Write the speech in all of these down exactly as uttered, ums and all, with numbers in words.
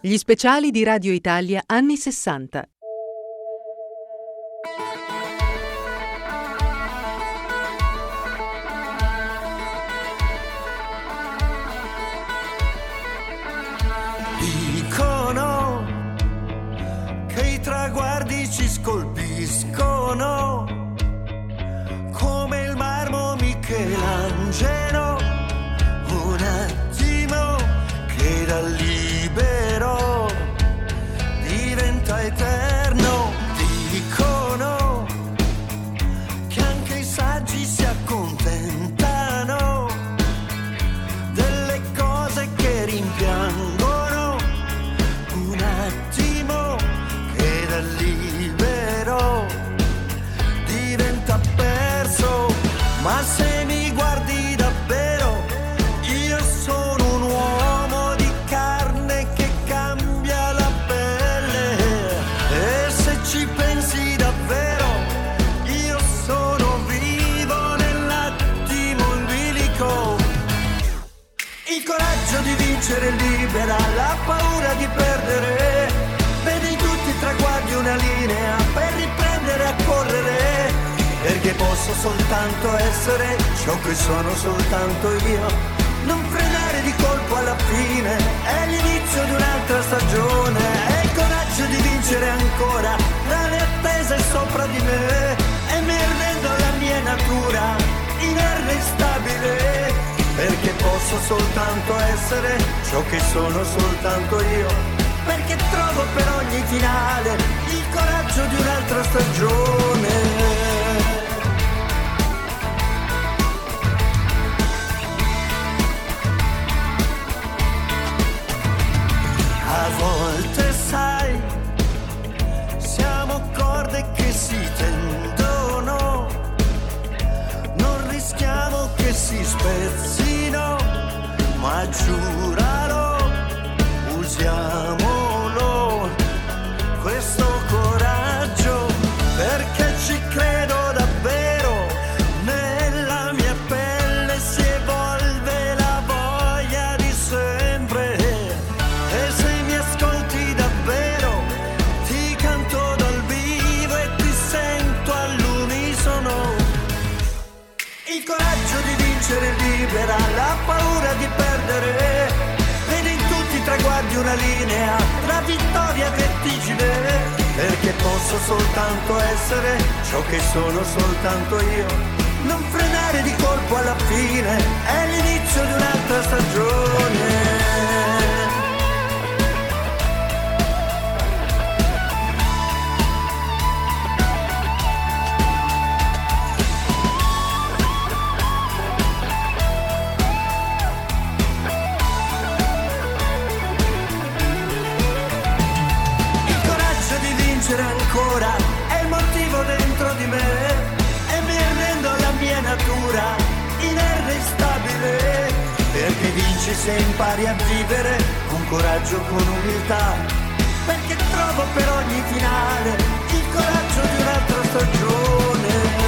Gli speciali di Radio Italia anni sessanta. Dicono che i traguardi ci scolpiscono come il marmo Michelangelo, un attimo che da libero diventa eterno. Dicono che anche i saggi si accontentano delle cose che rimpiangono, un attimo che da libero diventa perso. Ma se mi guardi davvero, io sono un uomo di carne che cambia la pelle. E se ci pensi davvero, io sono vivo nell'attimo in bilico. Il coraggio di vincere libera la paura di perdere. Vedi in tutti i traguardi una linea per riprendere a correre. Perché posso soltanto essere ciò che sono soltanto io. Non frenare di colpo alla fine, è l'inizio di un'altra stagione. È il coraggio di vincere ancora tra le attese sopra di me. E mi arrendo alla mia natura inarrestabile. Perché posso soltanto essere ciò che sono soltanto io. Perché trovo per ogni finale il coraggio di un'altra stagione. A volte sai, siamo corde che si tendono, non rischiamo che si spezzino, ma giuralo, usiamolo, questo coraggio, perché ci credo davvero, nella mia pelle si evolve la voglia di sempre. E se mi ascolti davvero, ti canto dal vivo e ti sento all'unisono. Il coraggio di vincere libera la paura di perdere. Vedi in tutti i traguardi una linea tra vittoria e vertigine. Perché posso soltanto essere ciò che sono soltanto io. Non frenare di colpo alla fine, è l'inizio di un'altra stagione. Ancora è il motivo dentro di me e mi arrendo alla mia natura inarrestabile. Perché vinci se impari a vivere con coraggio, con umiltà. Perché trovo per ogni finale il coraggio di un'altra stagione.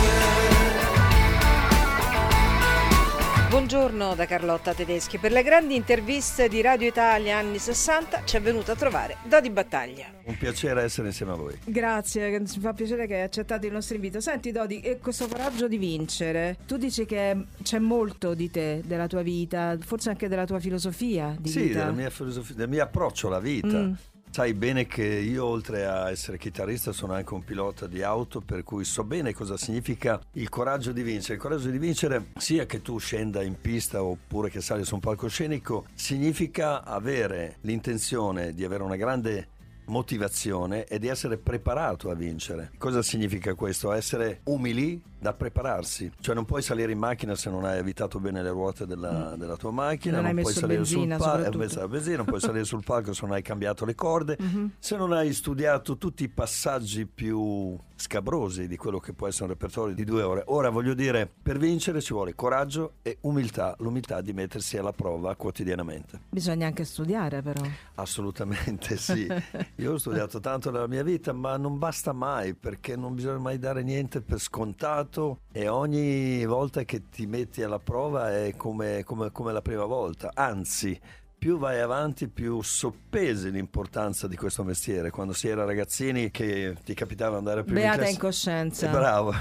Buongiorno da Carlotta Tedeschi. Per le grandi interviste di Radio Italia anni sessanta ci è venuto a trovare Dodi Battaglia. Un piacere essere insieme a voi. Grazie, ci fa piacere che hai accettato il nostro invito. Senti Dodi, e questo coraggio di vincere, tu dici che c'è molto di te, della tua vita, forse anche della tua filosofia di sì, vita. Sì, della mia filosofia, del mio approccio alla vita. Mm. Sai bene che io, oltre a essere chitarrista, sono anche un pilota di auto, per cui so bene cosa significa il coraggio di vincere. Il coraggio di vincere, sia che tu scenda in pista oppure che sali su un palcoscenico, significa avere l'intenzione di avere una grande motivazione e di essere preparato a vincere. Cosa significa questo? Essere umili da prepararsi, cioè non puoi salire in macchina se non hai avvitato bene le ruote della, della tua macchina, non, non puoi salire benzina, sul palco, benzina, non puoi salire sul palco se non hai cambiato le corde, mm-hmm. se non hai studiato tutti i passaggi più scabrosi di quello che può essere un repertorio di due ore. Ora voglio dire, per vincere ci vuole coraggio e umiltà, l'umiltà di mettersi alla prova quotidianamente. Bisogna anche studiare però. Assolutamente sì. Io ho studiato tanto nella mia vita, ma non basta mai, perché non bisogna mai dare niente per scontato e ogni volta che ti metti alla prova è come, come, come la prima volta, anzi più vai avanti più soppesi l'importanza di questo mestiere. Quando si era ragazzini che ti capitava di andare prima Beata in classifica, incoscienza. eh, bravo,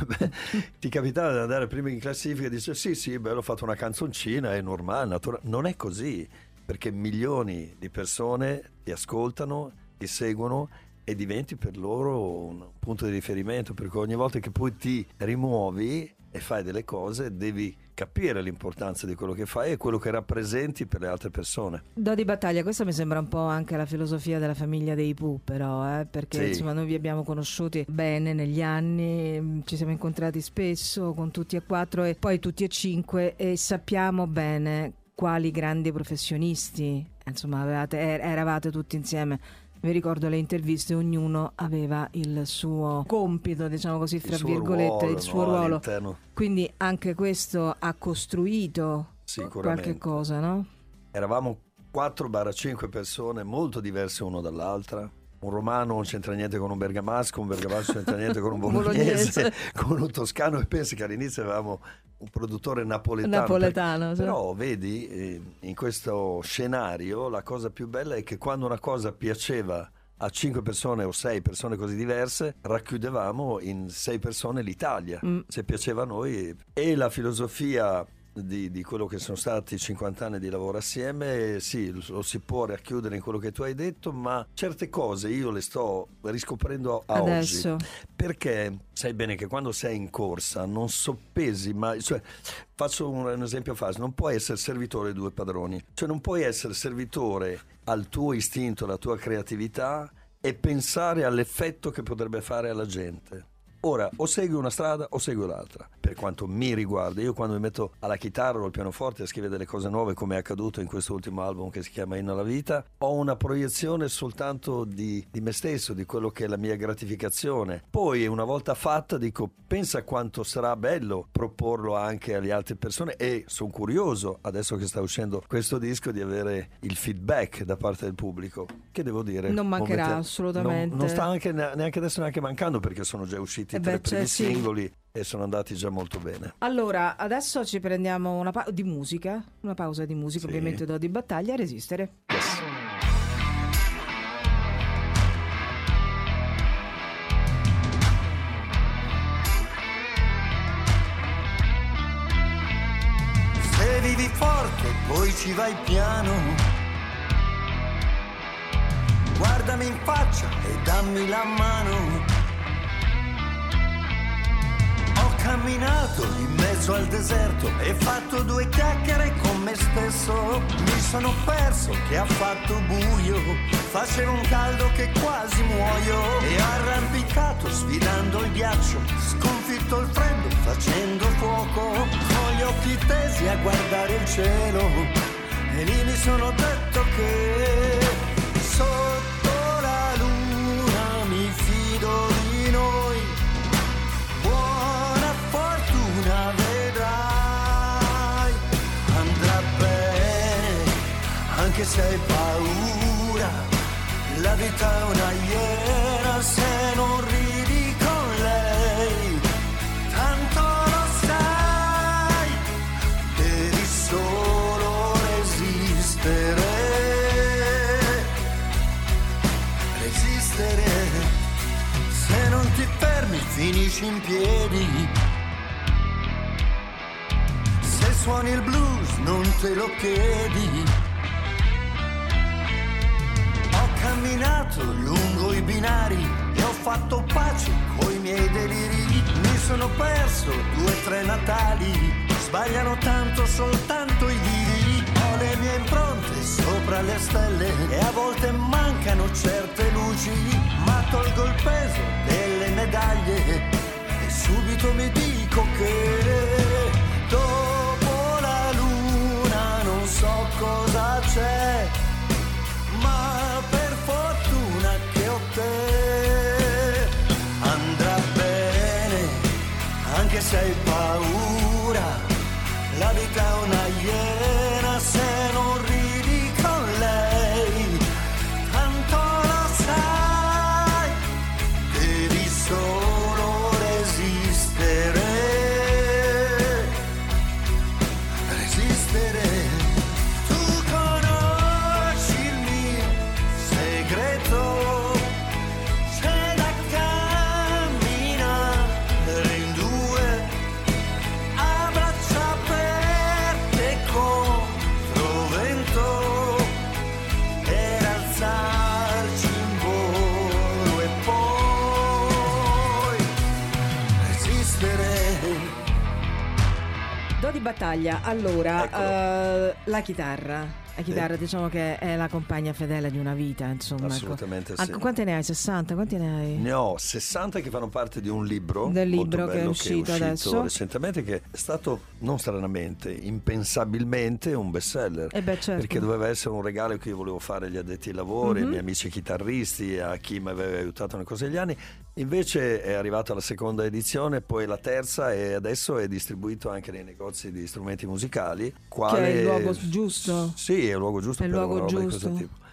ti capitava di andare prima in classifica e dice sì sì, beh, ho fatto una canzoncina, è normale, naturale. Non è così, perché milioni di persone ti ascoltano, ti seguono e diventi per loro un punto di riferimento, perché ogni volta che poi ti rimuovi e fai delle cose devi capire l'importanza di quello che fai e quello che rappresenti per le altre persone. Dodi Battaglia, questa mi sembra un po' anche la filosofia della famiglia dei Pooh, però, eh, perché Sì. insomma noi vi abbiamo conosciuti bene negli anni, ci siamo incontrati spesso con tutti e quattro e poi tutti e cinque, e sappiamo bene quali grandi professionisti insomma avevate, er- eravate tutti insieme. Mi ricordo le interviste, ognuno aveva il suo compito, diciamo così, fra Il suo virgolette, ruolo, il suo no, ruolo. all'interno. Quindi anche questo ha costruito Sicuramente. qualche cosa, no? Eravamo quattro cinque persone molto diverse uno dall'altra. Un romano non c'entra niente con un bergamasco, un bergamasco non c'entra niente con un bolognese, Bolognese. con un toscano, e pensi che all'inizio avevamo un produttore napoletano. Napoletano, per- sì. Però vedi, eh, in questo scenario la cosa più bella è che quando una cosa piaceva a cinque persone o sei persone così diverse, racchiudevamo in sei persone l'Italia. Mm. Se piaceva a noi. E la filosofia Di, di quello che sono stati cinquanta anni di lavoro assieme, sì, lo, lo si può racchiudere in quello che tu hai detto, ma certe cose io le sto riscoprendo a Adesso. oggi, perché sai bene che quando sei in corsa non soppesi mai, cioè, faccio un, un esempio facile, non puoi essere servitore di due padroni, cioè non puoi essere servitore al tuo istinto, alla tua creatività e pensare all'effetto che potrebbe fare alla gente. Ora, o segui una strada o segui l'altra. Per quanto mi riguarda, io quando mi metto alla chitarra o al pianoforte a scrivere delle cose nuove, come è accaduto in questo ultimo album che si chiama Inno alla vita, ho una proiezione soltanto di, di me stesso, di quello che è la mia gratificazione. Poi una volta fatta dico, pensa quanto sarà bello proporlo anche alle altre persone, e sono curioso, adesso che sta uscendo questo disco, di avere il feedback da parte del pubblico, che devo dire Non mancherà, momenta- assolutamente. non, non sta anche neanche adesso neanche mancando, perché sono già usciti Eh tre beh, primi cioè, sì. singoli e sono andati già molto bene. Allora, adesso ci prendiamo una pausa di musica, una pausa di musica, Sì. ovviamente Dodi Battaglia, Resistere. Yes. Se vivi forte poi ci vai piano, guardami in faccia e dammi la mano. Ho camminato in mezzo al deserto e fatto due chiacchiere con me stesso. Mi sono perso che ha fatto buio, faceva un caldo che quasi muoio, e arrampicato sfidando il ghiaccio, sconfitto il freddo facendo fuoco, con gli occhi tesi a guardare il cielo, e lì mi sono detto che sotto la luna mi fido di noi. Buona fortuna vedrai, andrà bene anche se hai paura. La vita è una iena se non ridi con lei, tanto lo sai, devi solo resistere, resistere. Se non ti fermi finisci in piedi, se suoni il blues non te lo chiedi. Ho camminato lungo i binari e ho fatto pace coi miei deliri. Mi sono perso due o tre Natali, sbagliano tanto soltanto i vivi. Ho le mie impronte sopra le stelle e a volte mancano certe luci, ma tolgo il peso delle medaglie e subito mi dico che dopo la luna non so cosa c'è, ma per fortuna che ho te. Andrà bene anche se hai paura, la vita è una iena se non ridi con lei, tanto lo sai, devi solo resistere, resistere. Tu conosci Battaglia, allora, Eccolo. eh, la chitarra. La chitarra, Eh. diciamo che è la compagna fedele di una vita, insomma. ecco. Assolutamente sì. Anche- quante ne hai? sessanta? Quanti ne hai? Ne ho sessanta che fanno parte di un libro Del molto libro che è bello uscito adesso. recentemente, che è stato, non stranamente, impensabilmente un bestseller. Eh beh, certo. Perché doveva essere un regalo che io volevo fare agli addetti ai lavori, ai Mhm. miei amici chitarristi, a chi mi aveva aiutato nel corso degli anni. Invece è arrivata la seconda edizione, poi la terza, e adesso è distribuito anche nei negozi di strumenti musicali. Quale... Che è il luogo giusto. Sì, è il luogo giusto È il per luogo una roba di giusto. questo tipo.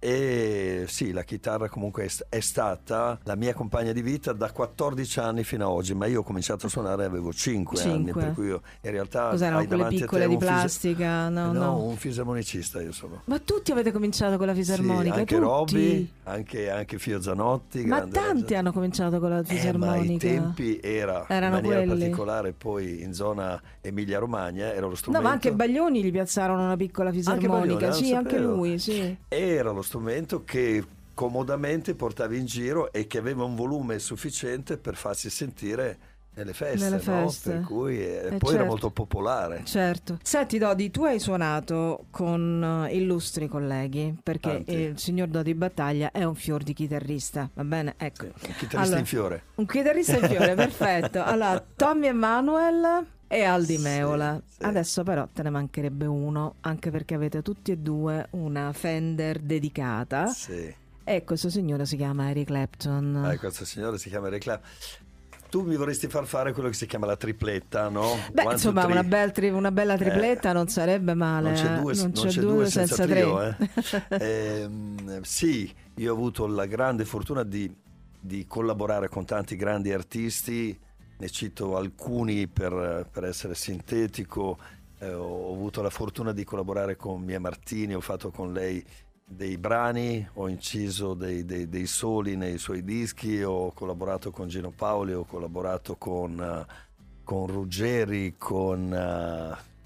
E sì, la chitarra comunque è, st- è stata la mia compagna di vita da quattordici anni fino a oggi, ma io ho cominciato a suonare avevo cinque anni, Cinque. per cui io in realtà Cos'erano hai quelle davanti a te piccole di un fise- plastica? No, no, no. un fisarmonicista io sono. Ma tutti avete cominciato con la fisarmonica? Sì, anche tutti? Roby, anche, anche Fio Zanotti. Ma grande tanti regista. hanno cominciato con la Eh, ma ai fisarmonica. tempi era Erano in maniera quelli. particolare, poi in zona Emilia Romagna era lo No, strumento. ma anche Baglioni gli piazzarono una piccola fisarmonica. Baglioni, non sì, lo anche sapevo. lui, sì. Era lo strumento che comodamente portavi in giro e che aveva un volume sufficiente per farsi sentire nelle feste, Nelle no? feste. Per cui eh, Eh, poi certo. era molto popolare. Certo. Senti Dodi, tu hai suonato con eh, illustri colleghi, perché Tanti. il signor Dodi Battaglia è un fior di chitarrista, va bene? Ecco. Sì, un chitarrista Allora, in fiore. Un chitarrista in fiore, perfetto. Allora, Tommy Emmanuel e Aldi Sì, Meola. sì. Adesso però te ne mancherebbe uno, anche perché avete tutti e due una Fender dedicata. Sì. E questo signore si chiama Eric Clapton. Ah, questo signore si chiama Eric Clapton. Tu mi vorresti far fare quello che si chiama la tripletta, no? Beh, One, two, insomma, three. una, bel tri- una bella tripletta Eh, non sarebbe male. Non c'è eh. due, non non c'è c'è due due senza, senza tre. trio, eh. Ehm, sì, io ho avuto la grande fortuna di, di collaborare con tanti grandi artisti, ne cito alcuni per, per essere sintetico. Eh, ho avuto la fortuna di collaborare con Mia Martini, ho fatto con lei dei brani, ho inciso dei, dei, dei soli nei suoi dischi, ho collaborato con Gino Paoli, ho collaborato con, uh, con Ruggeri, con uh,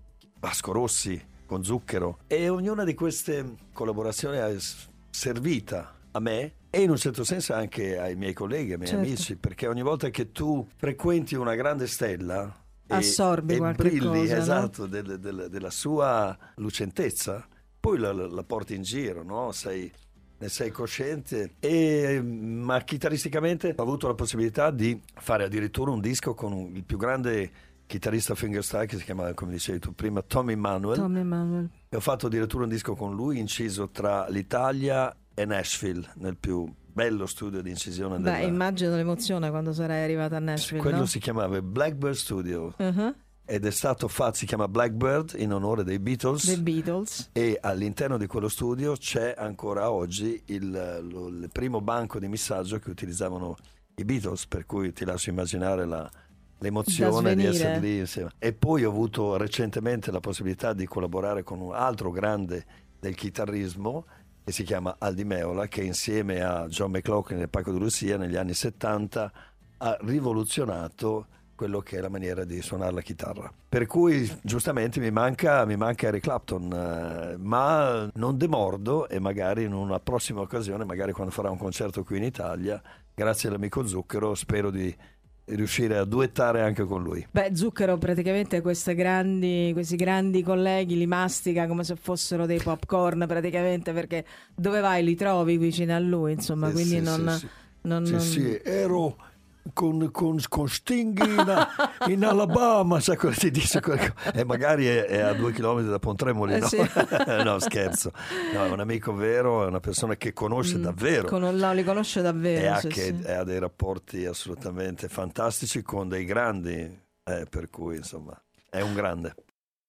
Vasco Rossi, con Zucchero, e ognuna di queste collaborazioni è s- servita a me e in un certo senso anche ai miei colleghi, ai miei Certo. amici, perché ogni volta che tu frequenti una grande stella e- Assorbi e qualche brilli, cosa, no? esatto, del- del- della sua lucentezza, poi la, la- la porti in giro, no? Sei, ne sei cosciente. E, ma chitarristicamente ho avuto la possibilità di fare addirittura un disco con un- il più grande chitarrista fingerstyle, che si chiama, come dicevi tu prima, Tommy Emmanuel. Tommy Emmanuel. E ho fatto addirittura un disco con lui, inciso tra l'Italia e Nashville, nel più bello studio di incisione Beh, della... immagino l'emozione quando sarai arrivata a Nashville, Quello no? si chiamava Blackbird Studio. Uh-huh. Ed è stato fatto, si chiama Blackbird in onore dei Beatles. The Beatles. E all'interno di quello studio c'è ancora oggi il, lo- il primo banco di missaggio che utilizzavano i Beatles, per cui ti lascio immaginare la, l'emozione di svenire. essere lì insieme. E poi ho avuto recentemente la possibilità di collaborare con un altro grande del chitarrismo che si chiama Aldi Meola, che insieme a John McLaughlin e Paco de Lucia negli anni settanta ha rivoluzionato quello che è la maniera di suonare la chitarra. Per cui giustamente mi manca, mi manca Eric Clapton, eh, ma non demordo e magari in una prossima occasione, magari quando farà un concerto qui in Italia, grazie all'amico Zucchero, spero di riuscire a duettare anche con lui. Beh, Zucchero praticamente queste grandi, questi grandi colleghi li mastica come se fossero dei popcorn praticamente, perché dove vai li trovi vicino a lui, insomma, Sì, quindi sì, non... sì, sì. non- Sì, non- sì, ero con, con, con Sting in, in Alabama, sai cosa ti dice? E magari è, è a due chilometri da Pontremoli, Eh, no? sì. No, scherzo. No, è un amico vero, è una persona che conosce Mm, davvero. con- no, li conosce davvero. E ha, sì, che, sì. e ha dei rapporti assolutamente fantastici con dei grandi, eh, per cui insomma è un grande.